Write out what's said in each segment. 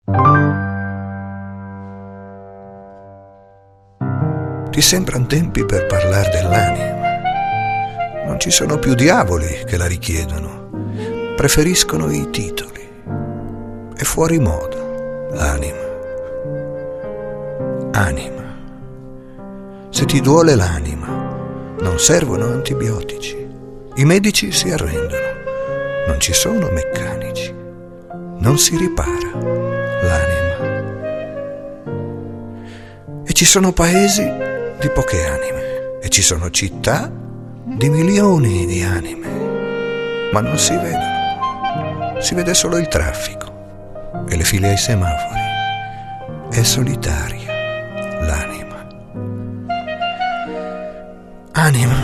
Ti sembrano tempi per parlare dell'anima. Non ci sono più diavoli che la richiedono. Preferiscono i titoli. È fuori moda l'anima. Anima. Se ti duole l'anima, non servono antibiotici. I medici si arrendono. Non ci sono meccanici. Non si ripara l'anima. E ci sono paesi di poche anime. E ci sono città di milioni di anime. Ma non si vedono. Si vede solo il traffico e le file ai semafori. È solitaria l'anima. Anima.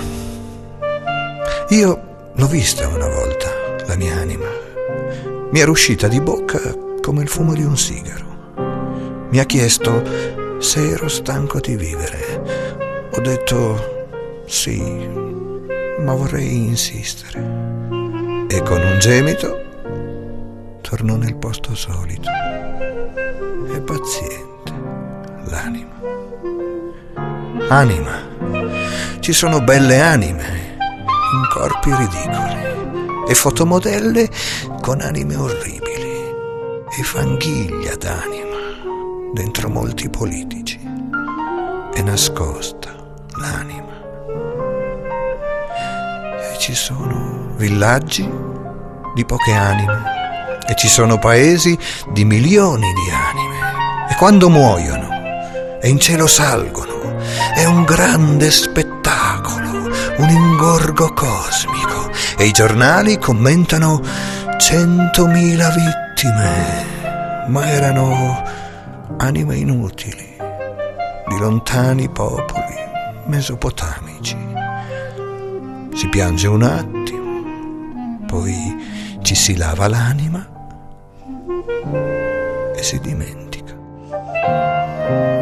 Io l'ho vista una volta, la mia anima. Mi era uscita di bocca come il fumo di un sigaro. Mi ha chiesto se ero stanco di vivere. Ho detto sì, ma vorrei insistere. E con un gemito tornò nel posto solito. È paziente l'anima. Anima. Ci sono belle anime in corpi ridicoli e fotomodelle con anime orribili e fanghiglia d'anima dentro molti politici. È nascosta l'anima. E ci sono villaggi di poche anime e ci sono paesi di milioni di anime. E quando muoiono e in cielo salgono, è un grande spettacolo, un ingorgo cosmico, e i giornali commentano 100.000 vittime, ma erano anime inutili di lontani popoli mesopotamici. Si piange un attimo, poi ci si lava l'anima e si dimentica.